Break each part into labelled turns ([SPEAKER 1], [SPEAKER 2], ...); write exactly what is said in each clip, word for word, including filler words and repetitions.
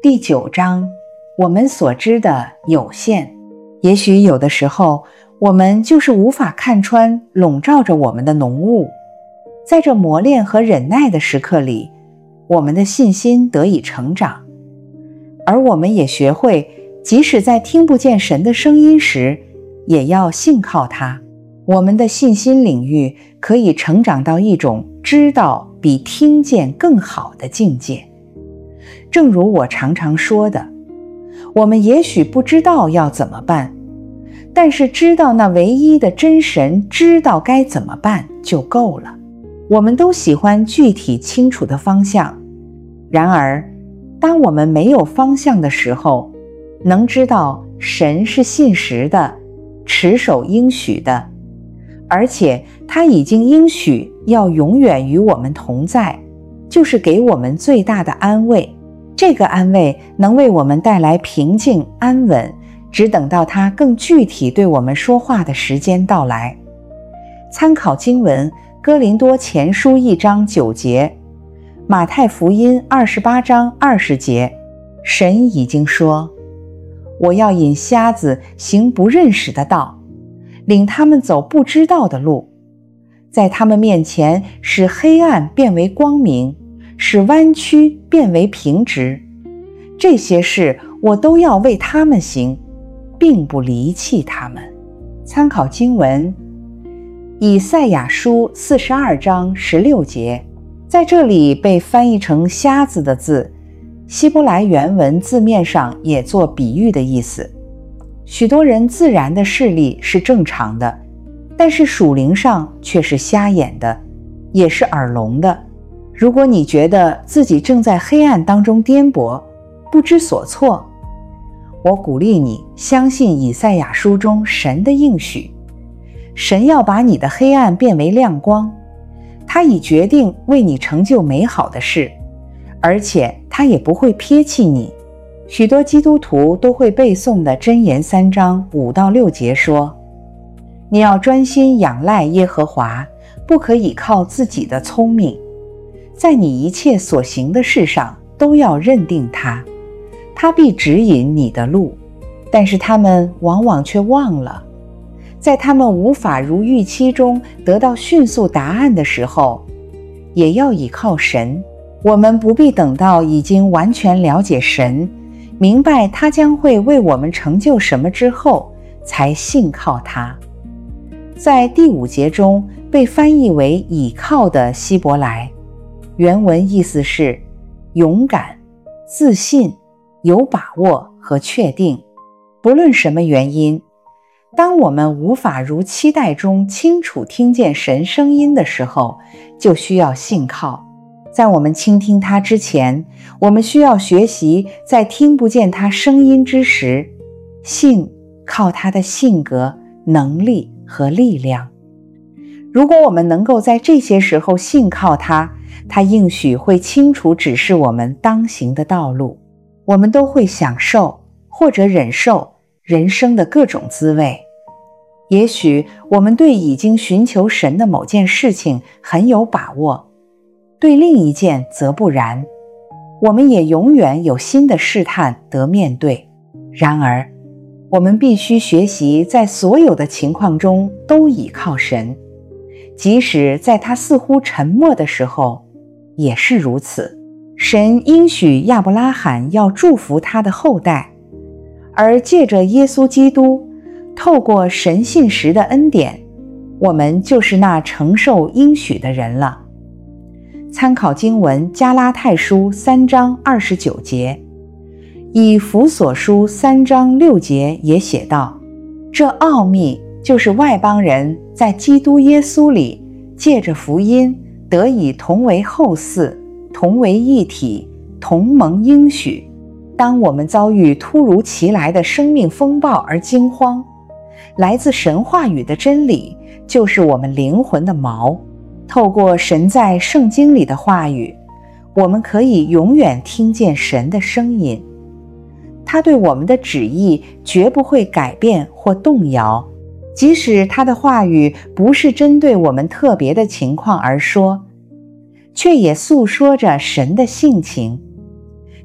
[SPEAKER 1] 第九章，我们所知的有限。也许有的时候，我们就是无法看穿笼罩着我们的浓雾。在这磨练和忍耐的时刻里，我们的信心得以成长，而我们也学会，即使在听不见神的声音时，也要信靠他。我们的信心领域可以成长到一种知道比听见更好的境界。正如我常常说的，我们也许不知道要怎么办，但是知道那唯一的真神知道该怎么办就够了。我们都喜欢具体清楚的方向，然而当我们没有方向的时候，能知道神是信实的，持守应许的，而且他已经应许要永远与我们同在，就是给我们最大的安慰。这个安慰能为我们带来平静安稳，只等到他更具体对我们说话的时间到来。参考经文哥林多前书一章九节，马太福音二十八章二十节，神已经说，我要引瞎子行不认识的道，领他们走不知道的路，在他们面前使黑暗变为光明，使弯曲变为平直。这些事我都要为他们行，并不离弃他们。参考经文以赛亚书四十二章十六节，在这里被翻译成瞎子的字，希伯来原文字面上也做比喻的意思。许多人自然的视力是正常的，但是属灵上却是瞎眼的，也是耳聋的。如果你觉得自己正在黑暗当中颠簸，不知所措，我鼓励你相信以赛亚书中神的应许。神要把你的黑暗变为亮光，他已决定为你成就美好的事，而且他也不会撇弃你。许多基督徒都会背诵的箴言三章五到六节说，你要专心仰赖耶和华，不可倚靠自己的聪明，在你一切所行的事上都要认定他，他必指引你的路。但是他们往往却忘了，在他们无法如预期中得到迅速答案的时候，也要倚靠神。我们不必等到已经完全了解神，明白他将会为我们成就什么之后，才信靠他。在第五节中被翻译为倚靠的希伯来原文意思是勇敢、自信、有把握和确定。不论什么原因，当我们无法如期待中清楚听见神声音的时候，就需要信靠。在我们倾听他之前，我们需要学习在听不见他声音之时，信靠他的性格、能力和力量。如果我们能够在这些时候信靠他，他应许会清楚指示我们当行的道路。我们都会享受或者忍受人生的各种滋味。也许我们对已经寻求神的某件事情很有把握，对另一件则不然。我们也永远有新的试探得面对。然而，我们必须学习在所有的情况中都倚靠神，即使在他似乎沉默的时候，也是如此。神应许亚伯拉罕要祝福他的后代，而借着耶稣基督，透过神信实的恩典，我们就是那承受应许的人了。参考经文加拉太书三章二十九节，以弗所书三章六节也写道，这奥秘就是外邦人在基督耶稣里借着福音得以同为后嗣，同为一体，同蒙应许。当我们遭遇突如其来的生命风暴而惊慌，来自神话语的真理就是我们灵魂的锚。透过神在圣经里的话语，我们可以永远听见神的声音。他对我们的旨意绝不会改变或动摇，即使他的话语不是针对我们特别的情况而说，却也诉说着神的性情。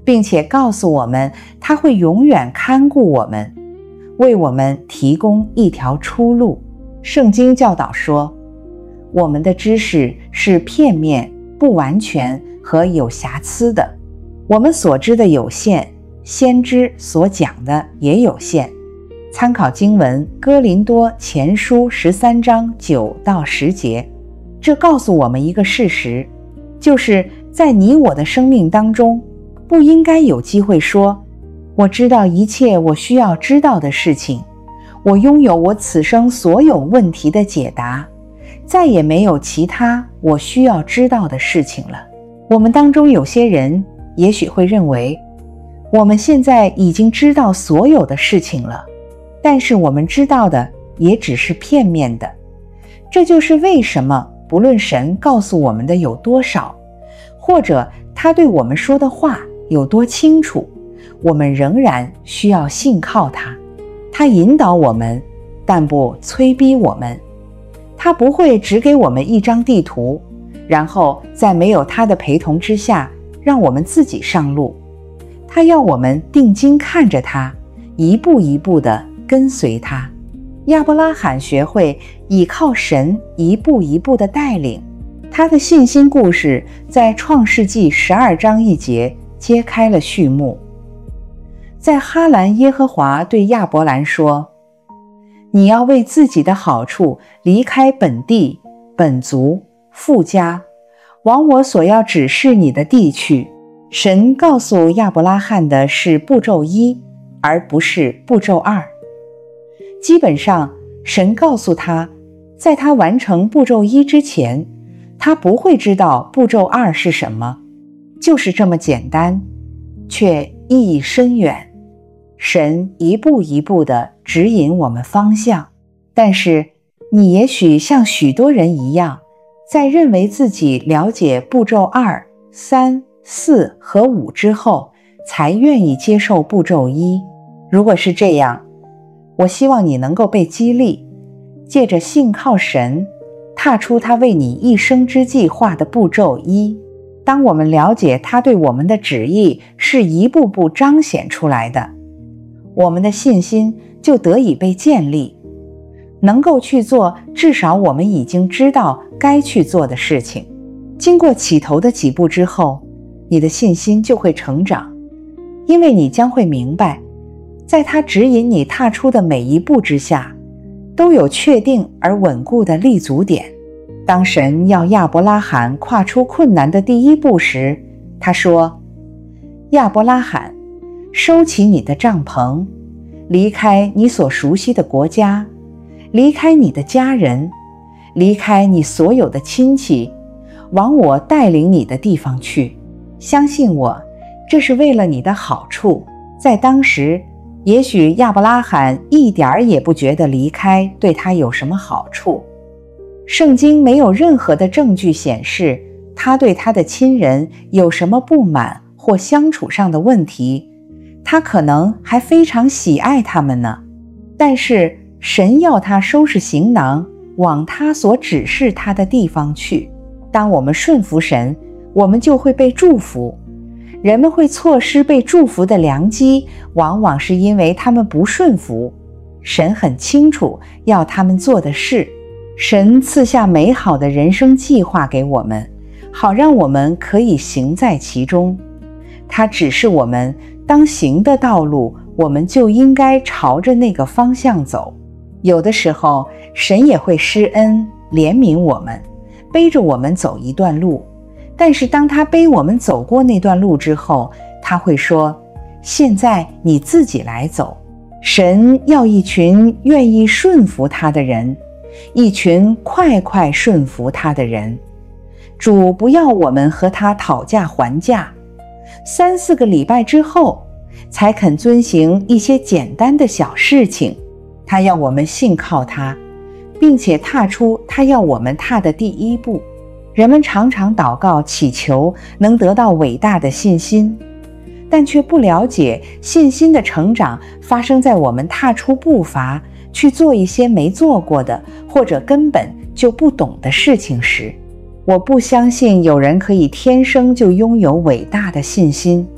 [SPEAKER 1] 并且告诉我们他会永远看顾我们，为我们提供一条出路。圣经教导说，我们的知识是片面、不完全和有瑕疵的，我们所知的有限，先知所讲的也有限。参考经文哥林多前书十三章九到十节，这告诉我们一个事实，就是在你我的生命当中，不应该有机会说，我知道一切我需要知道的事情，我拥有我此生所有问题的解答，再也没有其他我需要知道的事情了。我们当中有些人也许会认为，我们现在已经知道所有的事情了，但是我们知道的也只是片面的。这就是为什么不论神告诉我们的有多少，或者他对我们说的话有多清楚，我们仍然需要信靠他。他引导我们，但不催逼我们。他不会只给我们一张地图，然后在没有他的陪同之下，让我们自己上路。他要我们定睛看着他，一步一步地跟随他。亚伯拉罕学会倚靠神一步一步的带领，他的信心故事在创世纪十二章一节揭开了序幕。在哈兰，耶和华对亚伯兰说，你要为自己的好处离开本地、本族、父家，往我所要指示你的地去。神告诉亚伯拉罕的是步骤一，而不是步骤二。基本上，神告诉他，在他完成步骤一之前，他不会知道步骤二是什么。就是这么简单，却意义深远。神一步一步地指引我们方向，但是你也许像许多人一样，在认为自己了解步骤二、三、四和五之后，才愿意接受步骤一。如果是这样，我希望你能够被激励，借着信靠神，踏出他为你一生之计划的步骤一。当我们了解他对我们的旨意是一步步彰显出来的，我们的信心就得以被建立，能够去做至少我们已经知道该去做的事情。经过起头的几步之后，你的信心就会成长，因为你将会明白，在他指引你踏出的每一步之下，都有确定而稳固的立足点。当神要亚伯拉罕跨出困难的第一步时，他说，亚伯拉罕，收起你的帐篷，离开你所熟悉的国家，离开你的家人，离开你所有的亲戚，往我带领你的地方去。相信我，这是为了你的好处。在当时，也许亚伯拉罕一点儿也不觉得离开对他有什么好处。圣经没有任何的证据显示他对他的亲人有什么不满或相处上的问题，他可能还非常喜爱他们呢。但是神要他收拾行囊，往他所指示他的地方去。当我们顺服神，我们就会被祝福。人们会错失被祝福的良机，往往是因为他们不顺服。神很清楚要他们做的事，神赐下美好的人生计划给我们，好让我们可以行在其中。他指示我们当行的道路，我们就应该朝着那个方向走。有的时候，神也会施恩怜悯我们，背着我们走一段路。但是当他背我们走过那段路之后，他会说，现在你自己来走。神要一群愿意顺服他的人，一群快快顺服他的人。主不要我们和他讨价还价，三四个礼拜之后才肯遵行一些简单的小事情。他要我们信靠他，并且踏出他要我们踏的第一步。人们常常祷告祈求能得到伟大的信心，但却不了解信心的成长发生在我们踏出步伐去做一些没做过的或者根本就不懂的事情时。我不相信有人可以天生就拥有伟大的信心，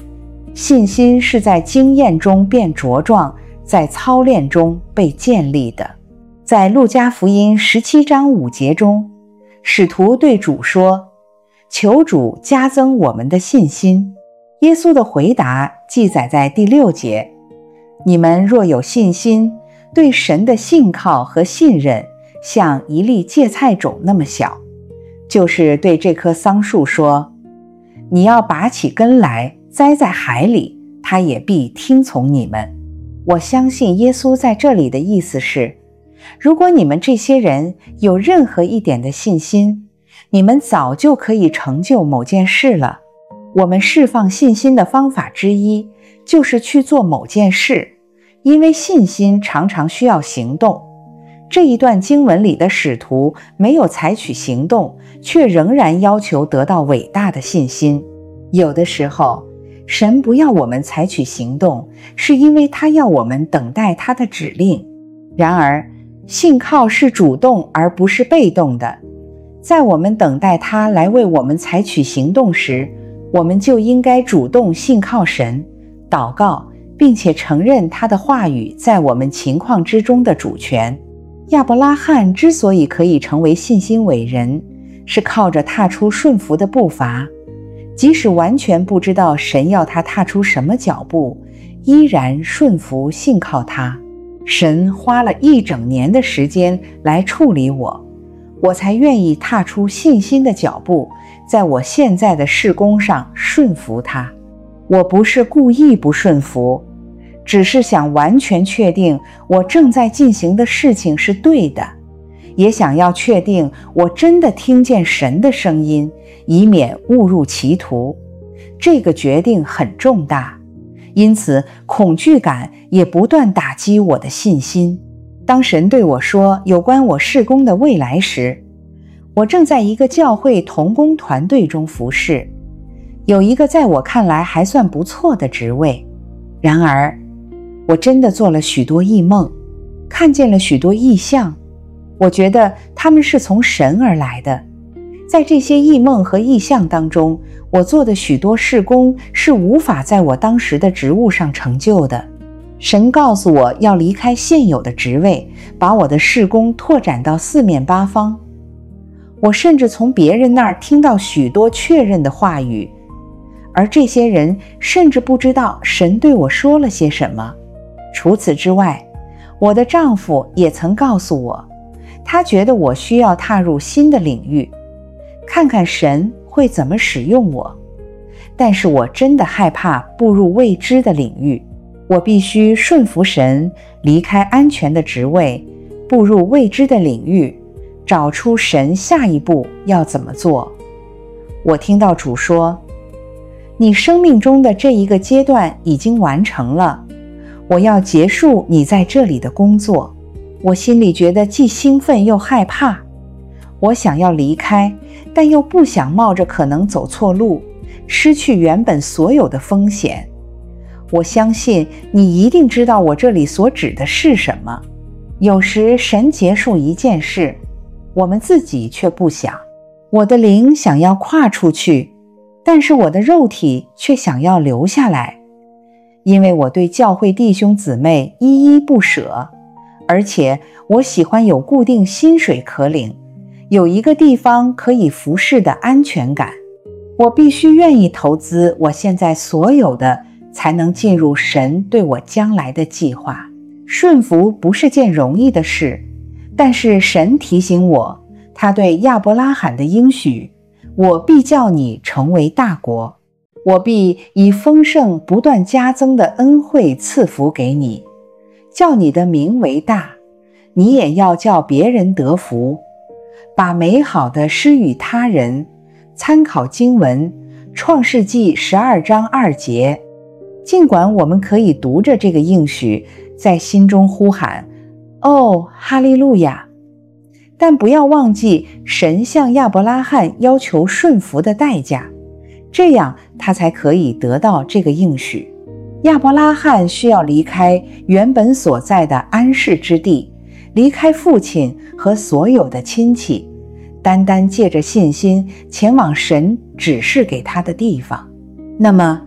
[SPEAKER 1] 信心是在经验中变茁壮，在操练中被建立的。在路加福音十七章五节中，使徒对主说：求主加增我们的信心。耶稣的回答记载在第六节：你们若有信心，对神的信靠和信任像一粒芥菜种那么小，就是对这棵桑树说，你要拔起根来栽在海里，它也必听从你们。我相信耶稣在这里的意思是，如果你们这些人有任何一点的信心，你们早就可以成就某件事了。我们释放信心的方法之一，就是去做某件事，因为信心常常需要行动。这一段经文里的使徒没有采取行动，却仍然要求得到伟大的信心。有的时候，神不要我们采取行动，是因为他要我们等待他的指令。然而，信靠是主动而不是被动的。在我们等待他来为我们采取行动时，我们就应该主动信靠神，祷告，并且承认他的话语在我们情况之中的主权。亚伯拉罕之所以可以成为信心伟人，是靠着踏出顺服的步伐，即使完全不知道神要他踏出什么脚步，依然顺服信靠他。神花了一整年的时间来处理我，我才愿意踏出信心的脚步，在我现在的事工上顺服他。我不是故意不顺服，只是想完全确定我正在进行的事情是对的，也想要确定我真的听见神的声音，以免误入歧途。这个决定很重大，因此恐惧感也不断打击我的信心。当神对我说有关我事工的未来时，我正在一个教会同工团队中服侍，有一个在我看来还算不错的职位。然而，我真的做了许多异梦，看见了许多异象，我觉得他们是从神而来的。在这些异梦和异象当中，我做的许多事工是无法在我当时的职务上成就的。神告诉我要离开现有的职位，把我的事工拓展到四面八方。我甚至从别人那儿听到许多确认的话语，而这些人甚至不知道神对我说了些什么。除此之外，我的丈夫也曾告诉我，他觉得我需要踏入新的领域，看看神会怎么使用我。但是我真的害怕步入未知的领域，我必须顺服神，离开安全的职位，步入未知的领域，找出神下一步要怎么做。我听到主说，你生命中的这一个阶段已经完成了，我要结束你在这里的工作。我心里觉得既兴奋又害怕，我想要离开，但又不想冒着可能走错路，失去原本所有的风险。我相信你一定知道我这里所指的是什么。有时神结束一件事，我们自己却不想。我的灵想要跨出去，但是我的肉体却想要留下来，因为我对教会弟兄姊妹依依不舍，而且我喜欢有固定薪水可领，有一个地方可以服侍的安全感。我必须愿意投资我现在所有的，才能进入神对我将来的计划。顺服不是件容易的事，但是神提醒我，他对亚伯拉罕的应许，我必叫你成为大国，我必以丰盛不断加增的恩惠赐福给你，叫你的名为大，你也要叫别人得福，把美好的施与他人。参考经文创世纪十二章二节。尽管我们可以读着这个应许在心中呼喊哦哈利路亚，但不要忘记神向亚伯拉罕要求顺服的代价，这样他才可以得到这个应许。亚伯拉罕需要离开原本所在的安适之地，离开父亲和所有的亲戚，单单借着信心前往神指示给他的地方。那么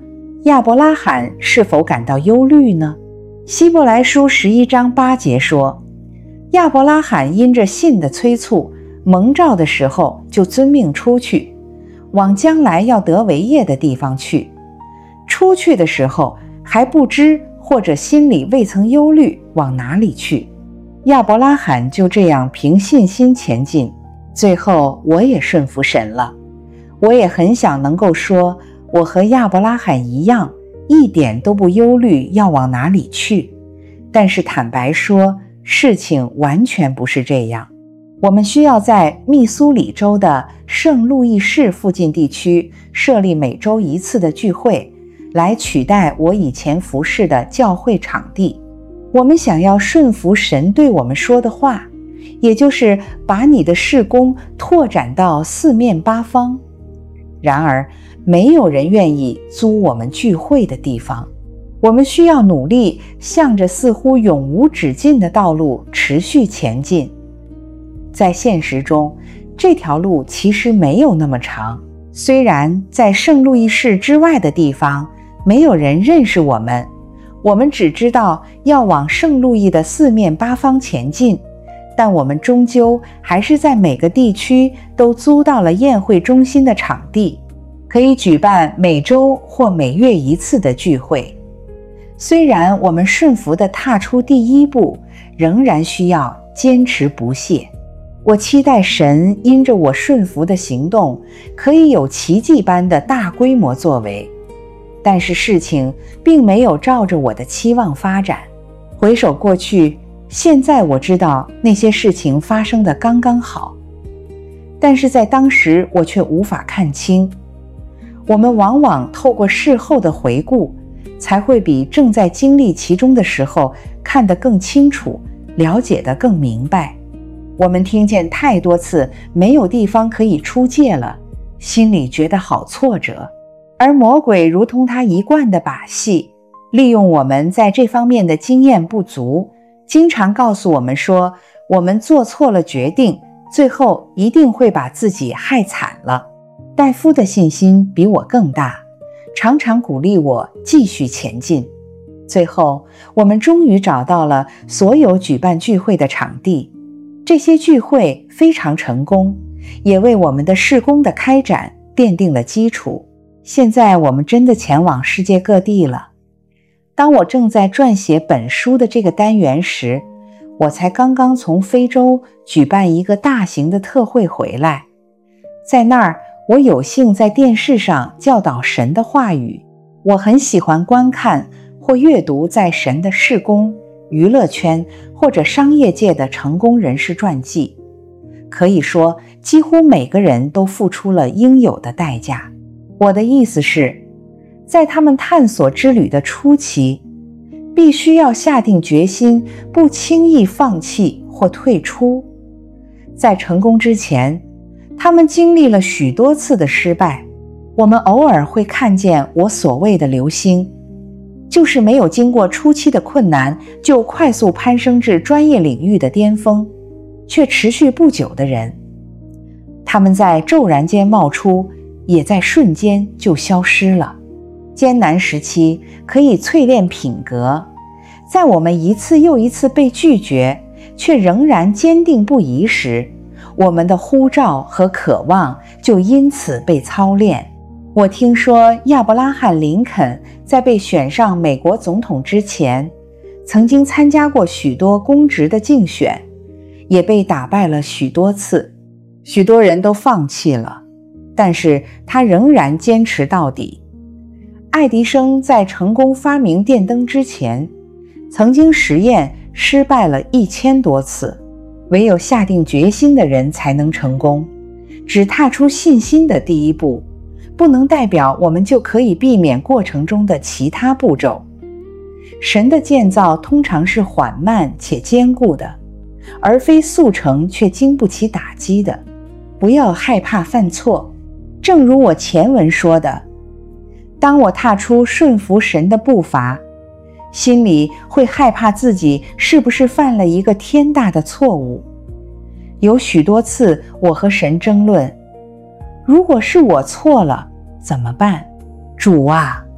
[SPEAKER 1] 亚伯拉罕是否感到忧虑呢？希伯来书十一章八节说，亚伯拉罕因着信的催促，蒙召的时候就遵命出去，往将来要得为业的地方去。出去的时候还不知或者心里未曾忧虑往哪里去。亚伯拉罕就这样凭信心前进，最后我也顺服神了。我也很想能够说，我和亚伯拉罕一样，一点都不忧虑要往哪里去。但是坦白说，事情完全不是这样。我们需要在密苏里州的圣路易市附近地区设立每周一次的聚会，来取代我以前服侍的教会场地。我们想要顺服神对我们说的话，也就是把你的事工拓展到四面八方。然而，没有人愿意租我们聚会的地方。我们需要努力向着似乎永无止境的道路持续前进。在现实中，这条路其实没有那么长。虽然在圣路易市之外的地方，没有人认识我们，我们只知道要往圣路易的四面八方前进，但我们终究还是在每个地区都租到了宴会中心的场地，可以举办每周或每月一次的聚会。虽然我们顺服地踏出第一步，仍然需要坚持不懈。我期待神因着我顺服的行动，可以有奇迹般的大规模作为。但是事情并没有照着我的期望发展。回首过去，现在我知道那些事情发生得刚刚好，但是在当时我却无法看清。我们往往透过事后的回顾，才会比正在经历其中的时候看得更清楚，了解得更明白。我们听见太多次没有地方可以出界了，心里觉得好挫折。而魔鬼如同他一贯的把戏，利用我们在这方面的经验不足，经常告诉我们说，我们做错了决定，最后一定会把自己害惨了。戴夫的信心比我更大，常常鼓励我继续前进。最后，我们终于找到了所有举办聚会的场地。这些聚会非常成功，也为我们的事工的开展奠定了基础。现在我们真的前往世界各地了。当我正在撰写本书的这个单元时，我才刚刚从非洲举办一个大型的特会回来。在那儿，我有幸在电视上教导神的话语。我很喜欢观看或阅读在神的事工、娱乐圈或者商业界的成功人士传记。可以说，几乎每个人都付出了应有的代价。我的意思是，在他们探索之旅的初期，必须要下定决心，不轻易放弃或退出。在成功之前，他们经历了许多次的失败。我们偶尔会看见我所谓的流星，就是没有经过初期的困难，就快速攀升至专业领域的巅峰，却持续不久的人。他们在骤然间冒出，也在瞬间就消失了。艰难时期可以淬炼品格，在我们一次又一次被拒绝，却仍然坚定不移时，我们的呼召和渴望就因此被操练。我听说亚伯拉罕·林肯在被选上美国总统之前，曾经参加过许多公职的竞选，也被打败了许多次，许多人都放弃了。但是他仍然坚持到底。爱迪生在成功发明电灯之前，曾经实验失败了一千多次。唯有下定决心的人才能成功。只踏出信心的第一步，不能代表我们就可以避免过程中的其他步骤。神的建造通常是缓慢且坚固的，而非速成却经不起打击的。不要害怕犯错。正如我前文说的，当我踏出顺服神的步伐，心里会害怕自己是不是犯了一个天大的错误。有许多次我和神争论，如果是我错了怎么办？主啊，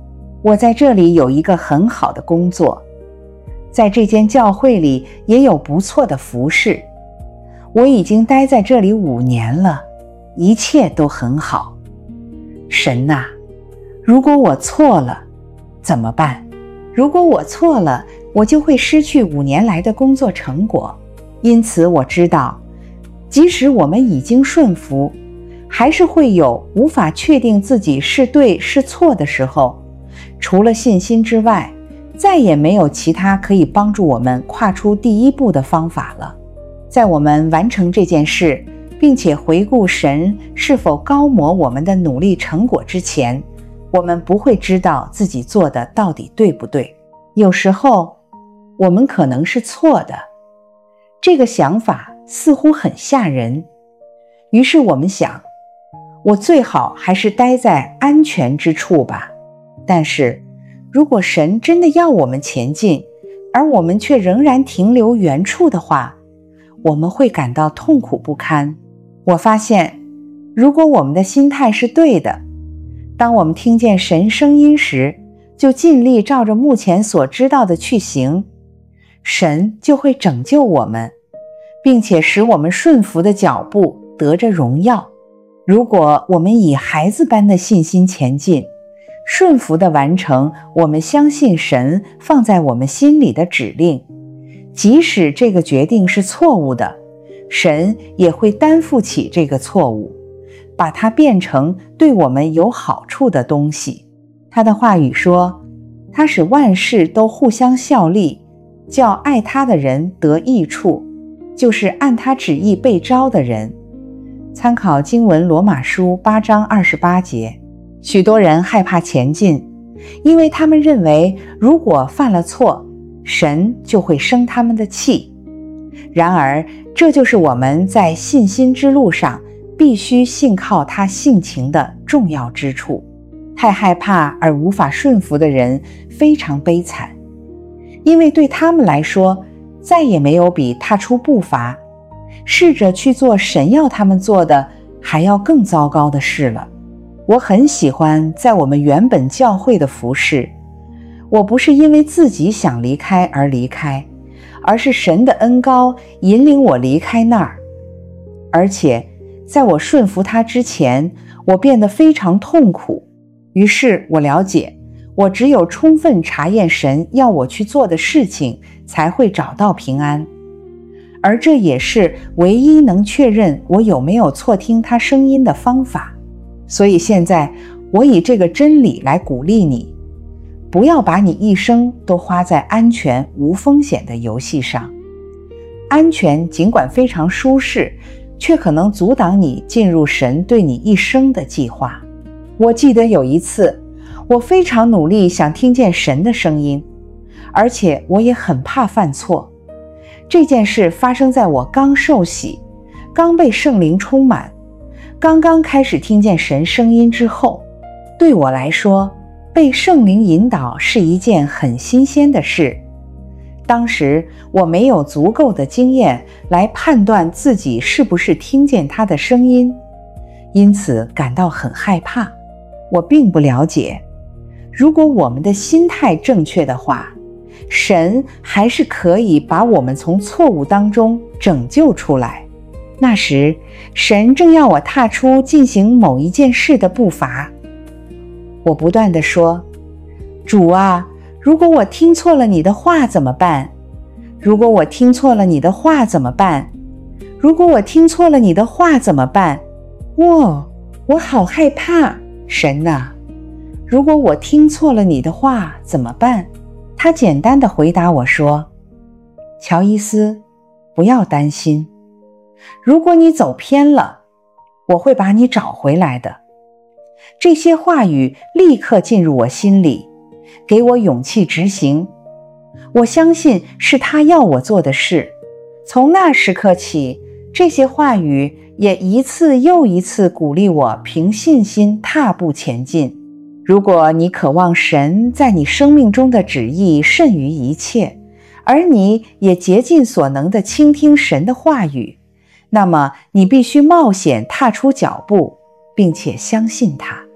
[SPEAKER 1] 我在这里有一个很好的工作，在这间教会里也有不错的服侍，我已经待在这里五年了，一切都很好。神啊，如果我错了，怎么办？如果我错了，我就会失去五年来的工作成果。因此我知道，即使我们已经顺服，还是会有无法确定自己是对是错的时候。除了信心之外，再也没有其他可以帮助我们跨出第一步的方法了。在我们完成这件事，并且回顾神是否高摩我们的努力成果之前，我们不会知道自己做的到底对不对。有时候我们可能是错的，这个想法似乎很吓人。于是我们想，我最好还是待在安全之处吧。但是如果神真的要我们前进，而我们却仍然停留原处的话，我们会感到痛苦不堪。我发现，如果我们的心态是对的，当我们听见神声音时，就尽力照着目前所知道的去行，神就会拯救我们，并且使我们顺服的脚步得着荣耀。如果我们以孩子般的信心前进，顺服地完成我们相信神放在我们心里的指令，即使这个决定是错误的，神也会担负起这个错误，把它变成对我们有好处的东西。他的话语说，他使万事都互相效力，叫爱他的人得益处，就是按他旨意被召的人。参考经文罗马书八章二十八节。许多人害怕前进，因为他们认为如果犯了错，神就会生他们的气。然而，这就是我们在信心之路上必须信靠他性情的重要之处。太害怕而无法顺服的人非常悲惨，因为对他们来说，再也没有比踏出步伐，试着去做神要他们做的还要更糟糕的事了。我很喜欢在我们原本教会的服事，我不是因为自己想离开而离开，而是神的恩膏引领我离开那儿。而且在我顺服他之前，我变得非常痛苦。于是我了解，我只有充分查验神要我去做的事情，才会找到平安。而这也是唯一能确认我有没有错听他声音的方法。所以现在我以这个真理来鼓励你，不要把你一生都花在安全无风险的游戏上。安全尽管非常舒适，却可能阻挡你进入神对你一生的计划。我记得有一次，我非常努力想听见神的声音，而且我也很怕犯错。这件事发生在我刚受洗，刚被圣灵充满，刚刚开始听见神声音之后。对我来说，被圣灵引导是一件很新鲜的事。当时我没有足够的经验来判断自己是不是听见他的声音，因此感到很害怕。我并不了解，如果我们的心态正确的话，神还是可以把我们从错误当中拯救出来。那时，神正要我踏出进行某一件事的步伐。我不断地说，主啊，如果我听错了你的话怎么办？如果我听错了你的话怎么办？如果我听错了你的话怎么办？哇，我好害怕！神啊，如果我听错了你的话怎么办？他简单地回答我说，乔伊斯，不要担心，如果你走偏了，我会把你找回来的。这些话语立刻进入我心里，给我勇气执行。我相信是他要我做的事。从那时刻起，这些话语也一次又一次鼓励我凭信心踏步前进。如果你渴望神在你生命中的旨意甚于一切，而你也竭尽所能地倾听神的话语，那么你必须冒险踏出脚步，并且相信他。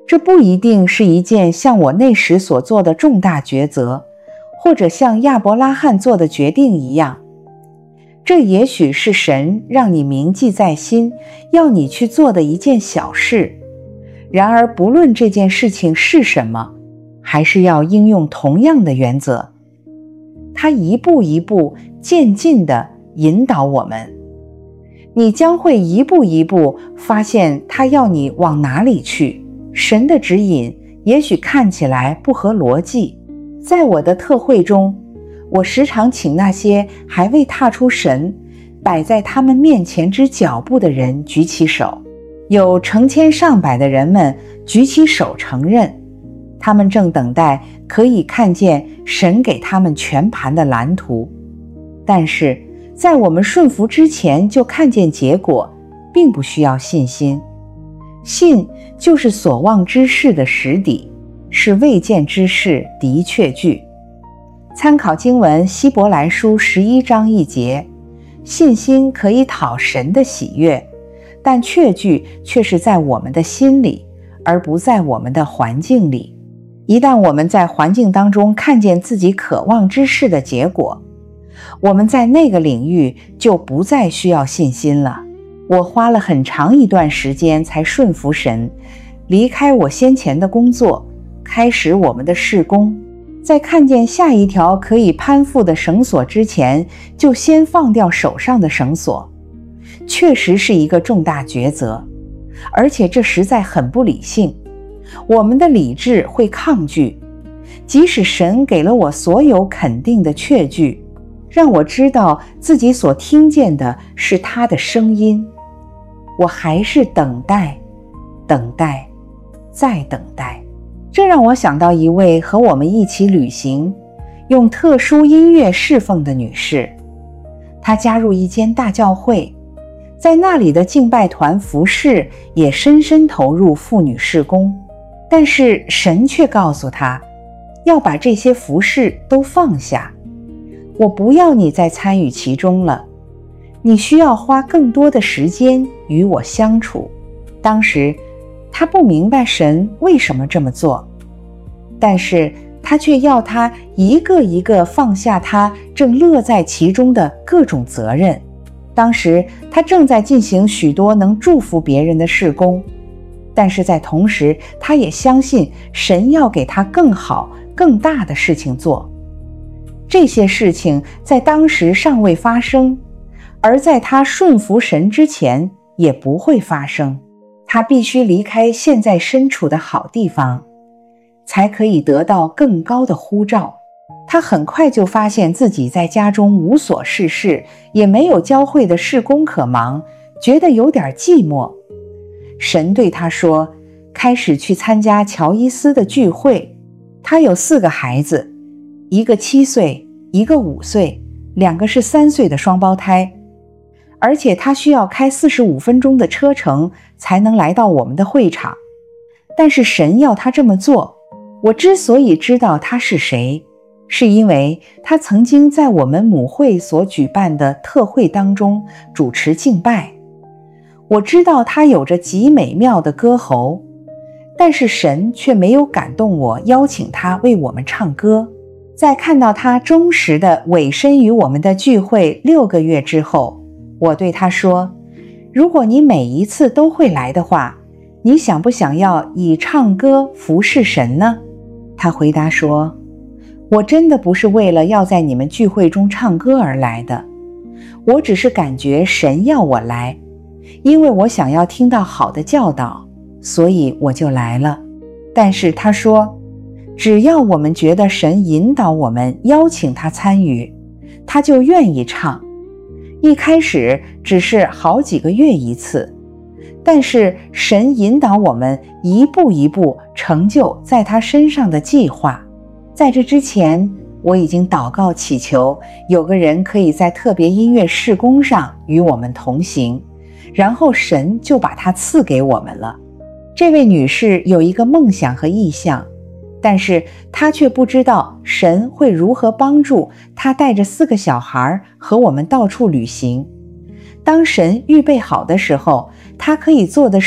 [SPEAKER 1] 这不一定是一件像我那时所做的重大抉择，或者像亚伯拉罕做的决定一样。这也许是神让你铭记在心，要你去做的一件小事。然而不论这件事情是什么，还是要应用同样的原则。他一步一步渐进地引导我们，你将会一步一步发现他要你往哪里去。神的指引也许看起来不合逻辑。在我的特会中，我时常请那些还未踏出神摆在他们面前之脚步的人举起手。有成千上百的人们举起手承认，他们正等待可以看见神给他们全盘的蓝图。但是在我们顺服之前就看见结果，并不需要信心。信就是所望之事的实底，是未见之事的确据。参考经文希伯来书十一章一节，信心可以讨神的喜悦，但确据却是在我们的心里，而不在我们的环境里。一旦我们在环境当中看见自己渴望之事的结果，我们在那个领域就不再需要信心了。我花了很长一段时间才顺服神，离开我先前的工作，开始我们的事工。在看见下一条可以攀附的绳索之前，就先放掉手上的绳索，确实是一个重大抉择，而且这实在很不理性。我们的理智会抗拒，即使神给了我所有肯定的确据，让我知道自己所听见的是他的声音，我还是等待，等待，再等待。这让我想到一位和我们一起旅行，用特殊音乐侍奉的女士。她加入一间大教会，在那里的敬拜团服侍也深深投入妇女事工。但是神却告诉她，要把这些服侍都放下，我不要你再参与其中了，你需要花更多的时间与我相处。当时他不明白神为什么这么做，但是他却要他一个一个放下他正乐在其中的各种责任。当时他正在进行许多能祝福别人的事工，但是在同时他也相信神要给他更好更大的事情做。这些事情在当时尚未发生，而在他顺服神之前也不会发生。他必须离开现在身处的好地方，才可以得到更高的呼召。他很快就发现自己在家中无所事事，也没有教会的事工可忙，觉得有点寂寞。神对他说，开始去参加乔伊斯的聚会。他有四个孩子，一个七岁，一个五岁，两个是三岁的双胞胎，而且他需要开四十五分钟的车程才能来到我们的会场。但是神要他这么做。我之所以知道他是谁，是因为他曾经在我们母会所举办的特会当中主持敬拜。我知道他有着极美妙的歌喉，但是神却没有感动我邀请他为我们唱歌。在看到他忠实地委身于我们的聚会六个月之后，我对他说，如果你每一次都会来的话，你想不想要以唱歌服侍神呢？他回答说，我真的不是为了要在你们聚会中唱歌而来的，我只是感觉神要我来，因为我想要听到好的教导，所以我就来了。但是他说，只要我们觉得神引导我们邀请他参与，他就愿意唱。一开始只是好几个月一次，但是神引导我们一步一步成就在他身上的计划。在这之前，我已经祷告祈求有个人可以在特别音乐事工上与我们同行，然后神就把他赐给我们了。这位女士有一个梦想和意向，但是她却不知道神会如何帮助她带着四个小孩和我们到处旅行。当神预备好的时候，她可以做的事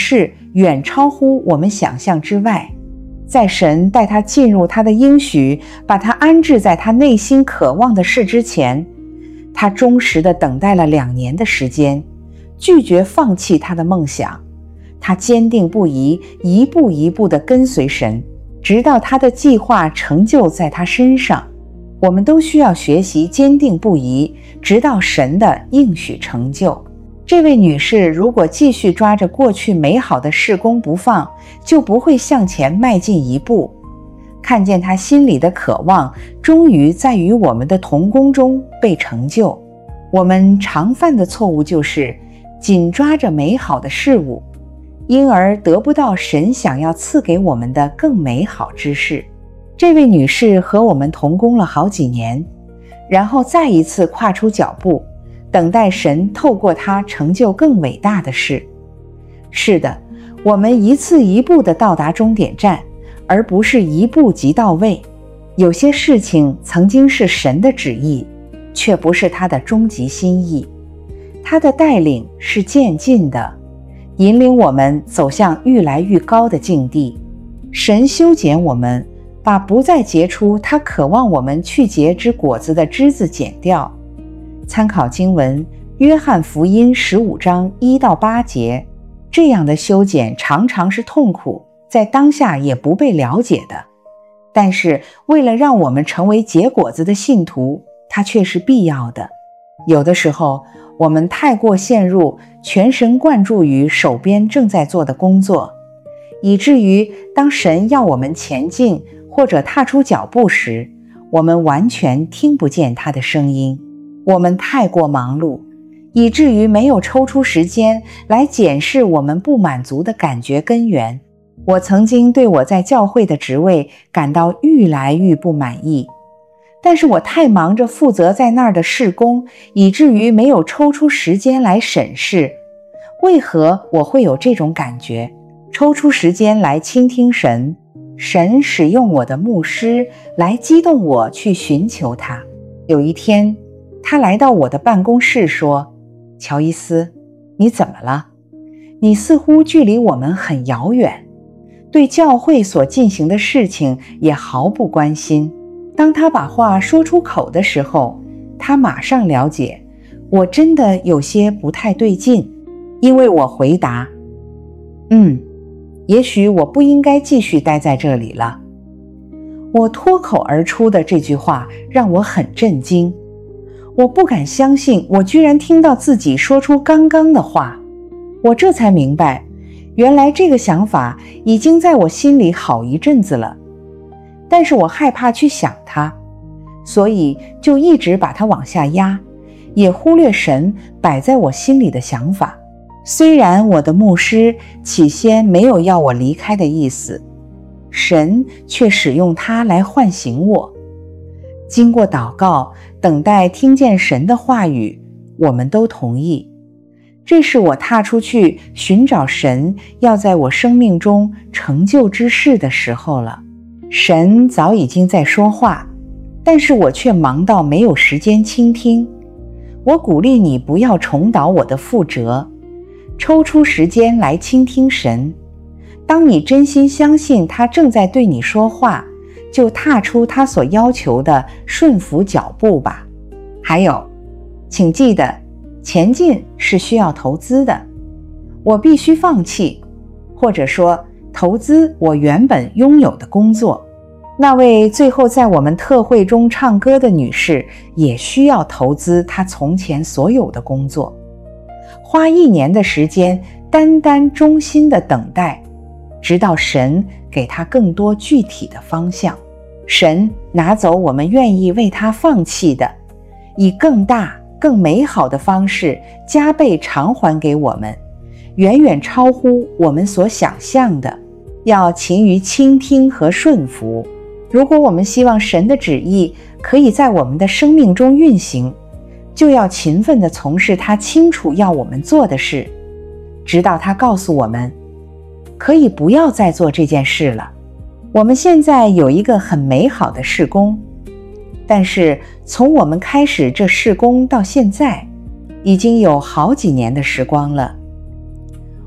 [SPEAKER 1] 远超乎我们想象之外。在神带他进入他的应许，把他安置在他内心渴望的事之前，他忠实地等待了两年的时间，拒绝放弃他的梦想。他坚定不移，一步一步地跟随神，直到他的计划成就在他身上。我们都需要学习坚定不移，直到神的应许成就。这位女士如果继续抓着过去美好的事工不放，就不会向前迈进一步。看见她心里的渴望，终于在与我们的同工中被成就。我们常犯的错误就是紧抓着美好的事物，因而得不到神想要赐给我们的更美好之事。这位女士和我们同工了好几年，然后再一次跨出脚步，等待神透过她成就更伟大的事。是的，我们一次一步地到达终点站，而不是一步即到位。有些事情曾经是神的旨意，却不是他的终极心意。他的带领是渐进的，引领我们走向愈来愈高的境地。神修剪我们，把不再结出他渴望我们去结之果子的枝子剪掉。参考经文约翰福音十五章一到八节。这样的修剪常常是痛苦，在当下也不被了解的，但是为了让我们成为结果子的信徒，它却是必要的。有的时候我们太过陷入全神贯注于手边正在做的工作，以至于当神要我们前进或者踏出脚步时，我们完全听不见他的声音。我们太过忙碌，以至于没有抽出时间来检视我们不满足的感觉根源。我曾经对我在教会的职位感到愈来愈不满意，但是我太忙着负责在那儿的事工，以至于没有抽出时间来审视，为何我会有这种感觉，抽出时间来倾听神。神使用我的牧师来激动我去寻求他。有一天，他来到我的办公室说：乔伊斯，你怎么了？你似乎距离我们很遥远，对教会所进行的事情也毫不关心。当他把话说出口的时候，他马上了解我真的有些不太对劲，因为我回答：嗯，也许我不应该继续待在这里了。我脱口而出的这句话让我很震惊，我不敢相信我居然听到自己说出刚刚的话。我这才明白，原来这个想法已经在我心里好一阵子了，但是我害怕去想它，所以就一直把它往下压，也忽略神摆在我心里的想法。虽然我的牧师起先没有要我离开的意思，神却使用它来唤醒我。经过祷告，等待听见神的话语，我们都同意，这是我踏出去寻找神要在我生命中成就之事的时候了。神早已经在说话，但是我却忙到没有时间倾听。我鼓励你不要重蹈我的覆辙，抽出时间来倾听神。当你真心相信他正在对你说话，就踏出他所要求的顺服脚步吧。还有，请记得，前进是需要投资的。我必须放弃，或者说投资我原本拥有的工作。那位最后在我们特会中唱歌的女士也需要投资她从前所有的工作，花一年的时间单单忠心的等待，直到神给她更多具体的方向。神拿走我们愿意为他放弃的，以更大更美好的方式加倍偿还给我们，远远超乎我们所想象的。要勤于倾听和顺服。如果我们希望神的旨意可以在我们的生命中运行，就要勤奋地从事他清楚要我们做的事，直到他告诉我们可以不要再做这件事了。我们现在有一个很美好的事工，但是从我们开始这事工到现在，已经有好几年的时光了。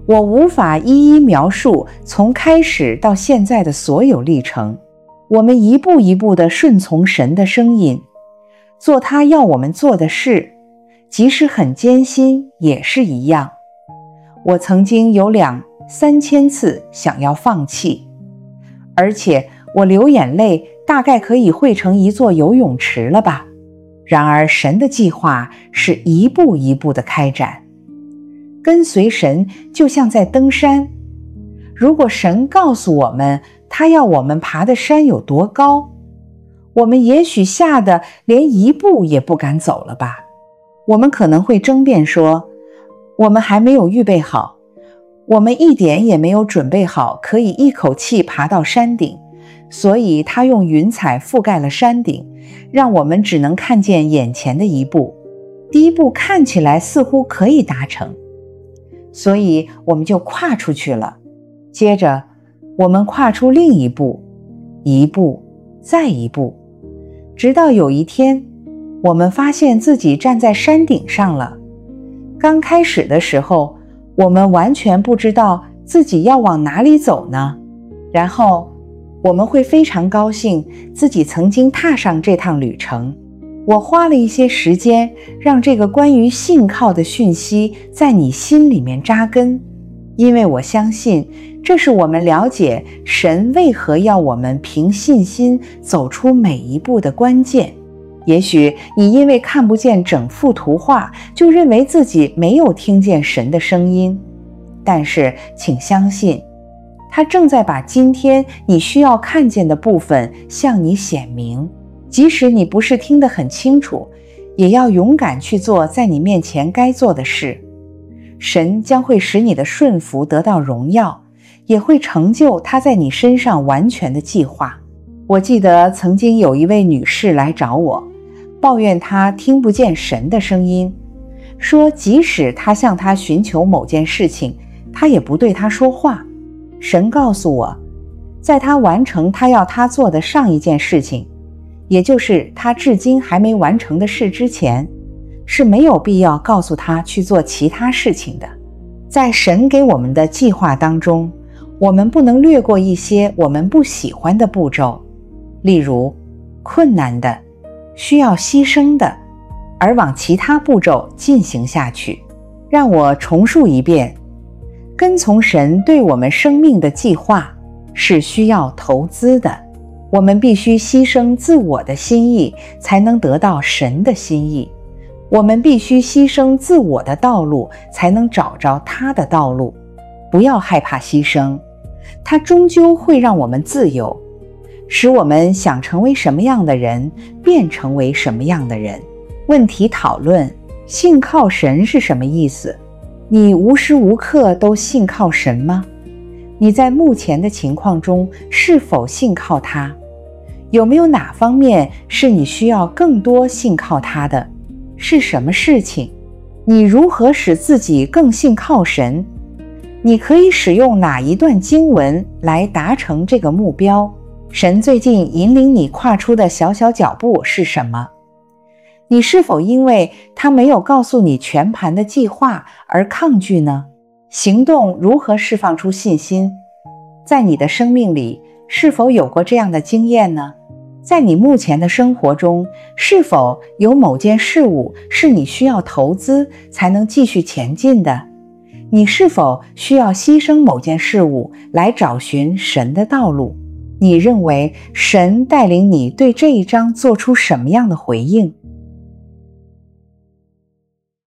[SPEAKER 1] 我无法一一描述从开始到现在的所有历程。我们一步一步地顺从神的声音，做他要我们做的事，即使很艰辛也是一样。我曾经有两三千次想要放弃，而且我流眼泪大概可以汇成一座游泳池了吧。然而神的计划是一步一步的开展，跟随神就像在登山。如果神告诉我们他要我们爬的山有多高，我们也许吓得连一步也不敢走了吧。我们可能会争辩说，我们还没有预备好，我们一点也没有准备好可以一口气爬到山顶，所以他用云彩覆盖了山顶，让我们只能看见眼前的一步。第一步看起来似乎可以达成，所以我们就跨出去了。接着我们跨出另一步，一步再一步，直到有一天我们发现自己站在山顶上了。刚开始的时候，我们完全不知道自己要往哪里走呢。然后我们会非常高兴自己曾经踏上这趟旅程。我花了一些时间让这个关于信靠的讯息在你心里面扎根，因为我相信这是我们了解神为何要我们凭信心走出每一步的关键。也许你因为看不见整幅图画，就认为自己没有听见神的声音，但是请相信，他正在把今天你需要看见的部分向你显明。即使你不是听得很清楚，也要勇敢去做在你面前该做的事。神将会使你的顺服得到荣耀，也会成就他在你身上完全的计划。我记得曾经有一位女士来找我，抱怨她听不见神的声音，说即使她向他寻求某件事情，他也不对她说话。神告诉我，在他完成他要他做的上一件事情，也就是他至今还没完成的事之前，是没有必要告诉他去做其他事情的。在神给我们的计划当中，我们不能略过一些我们不喜欢的步骤，例如困难的、需要牺牲的，而往其他步骤进行下去。让我重述一遍，跟从神对我们生命的计划是需要投资的。我们必须牺牲自我的心意，才能得到神的心意。我们必须牺牲自我的道路，才能找着他的道路。不要害怕牺牲，它终究会让我们自由，使我们想成为什么样的人，便成为什么样的人。问题讨论：信靠神是什么意思？你无时无刻都信靠神吗？你在目前的情况中是否信靠他？有没有哪方面是你需要更多信靠他的？是什么事情？你如何使自己更信靠神？你可以使用哪一段经文来达成这个目标？神最近引领你跨出的小小脚步是什么？你是否因为他没有告诉你全盘的计划而抗拒呢？行动如何释放出信心？在你的生命里，是否有过这样的经验呢？在你目前的生活中，是否有某件事物是你需要投资才能继续前进的？你是否需要牺牲某件事物来找寻神的道路？你认为神带领你对这一章做出什么样的回应？